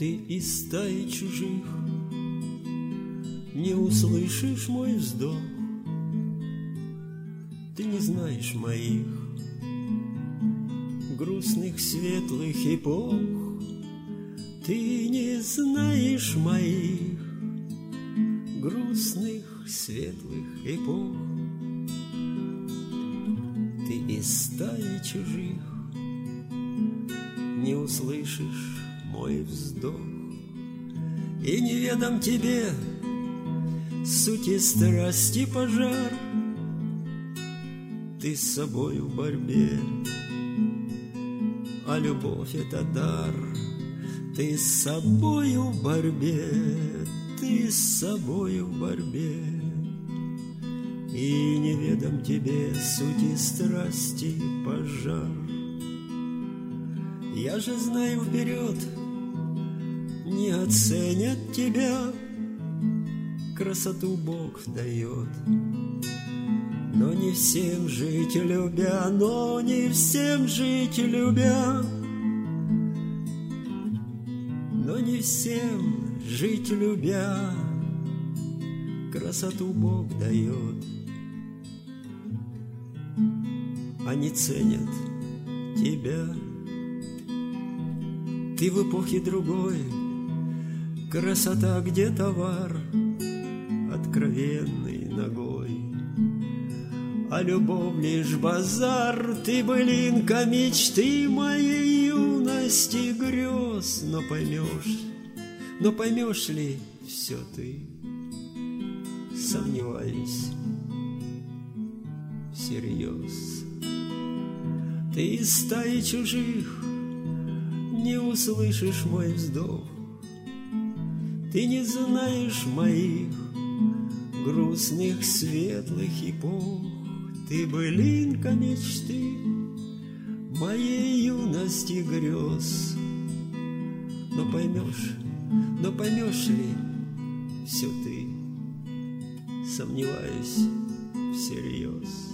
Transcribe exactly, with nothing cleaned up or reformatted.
Ты из стаи чужих не услышишь мой вздох. Ты не знаешь моих грустных светлых эпох. Ты не знаешь моих грустных светлых эпох. Ты из стаи чужих не услышишь мой вздох. И неведом тебе сути страсти пожар. Ты с собой в борьбе, а любовь — это дар. Ты с собою в борьбе, ты с собою в борьбе. И неведом тебе сути страсти пожар. Я же знаю вперед, не оценят тебя, красоту Бог дает. Но не всем жить любя, но не всем жить любя, но не всем жить любя, красоту Бог дает. Они ценят тебя. Ты в эпохе другой, красота, где товар откровенный ногой, а любовь лишь базар. Ты былинка мечты моей юности грез. Но поймешь, но поймешь ли все ты? Сомневаюсь всерьез. Ты из стаи чужих не услышишь мой вздох. Ты не знаешь моих грустных светлых эпох. Ты былинка мечты моей юности грез. Но поймешь, но поймешь ли все ты? Сомневаюсь всерьез.